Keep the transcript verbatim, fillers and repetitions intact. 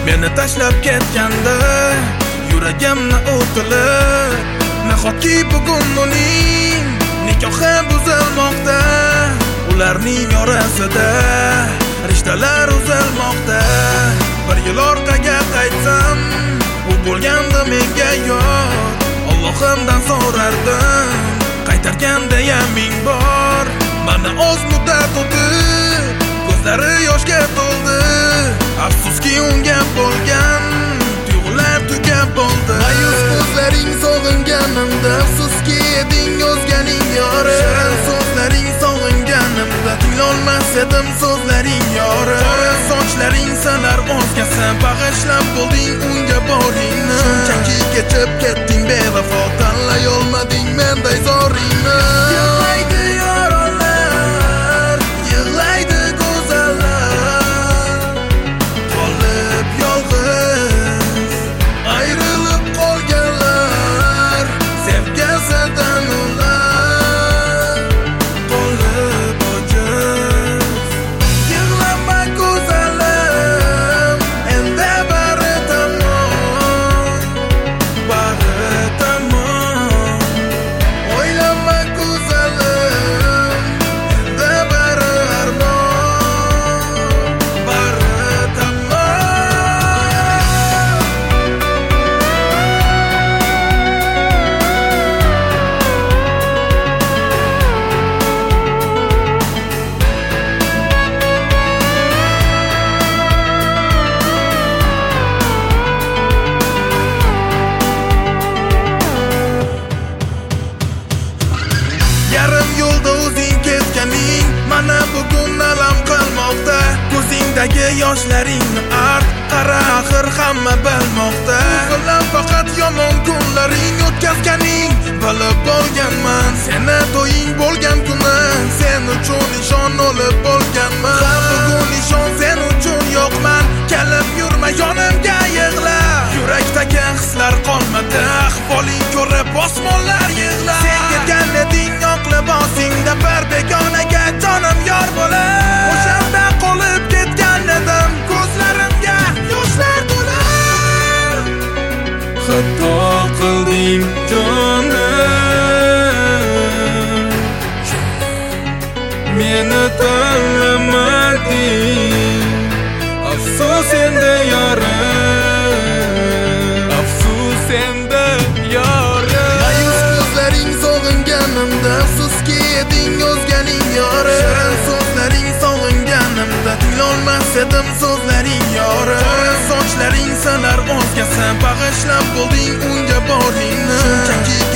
Meni tashlab ketganda yuragimni o'tilib, nahotki bugun uning nikohi buzilmoqda. Ularning orasida rishtalar uzilmoqda. Bir yil orqaga qaytsam, u bo'lganda menga yot. Allohimdan so'rardim, qaytarganda ming bor. Mana oz muddat o'tdi, ko'zlari yoshga to'ldi. Afsuski unga bo'lgan tuyg'ular tugab bo'ldi. Mayus ko'zlaring sog'inganimda, afsuski eding o'zganing yori. Shirin so'zlaring sog'inganimda, tinglolmas edim so'zlaring yori. Qora sochlaring salar o'zgasi, bag'ishlab bo'lding unga boringni. Shunchaki kechib ketding bevafo, tanlay olmading menday zoringni. Yig'laydi yorlar, yig'laydi go'zallar, qolib yolg'iz ayrilib qolganlar, sevgisidan ular qolib ojiz. Yig'lama go'zalim, endi bari tamom, bari tamom. o'ylama go'zalim, Endi bari armon, bari tamom. Yarim yo'lda o'zing ketganing mana bugun alam qilmoqda. Ko'zingdagi yoshlaringni art, qara axir hamma bilmoqda. Bilan faqat yomon kunlaring o'tkazganing bilib bo'lganman. Seni to'ying bo'lgan kuni sen uchun nishon olib bo'lganman. Ha bugun nishon sen uchun yo'qman. Kelib yurma yonimga yig'la. Yurakdagi hislar qolmadi, ahvoling ko'rib osmonlar yig'lar. Sen ketgan eding oq libosingda bir begonaga jonim yor bo'lib. O'shanda qolib ketgan edim, ko'zlarimga yoshlar to'lib. Xato qilding jonim, meni tanlamading. Afsus endi yorim, afsus endi yorim. mayus ko'zlaring sog'inganimda, afsuski eding o'zganing yori. Shirin so'zlaring sog'inganimda, tinglolmas edim so'zlaring yori. Qora sochlaring salar o'zgasi, bag'ishlab bo'lding unga boringni. Shunchaki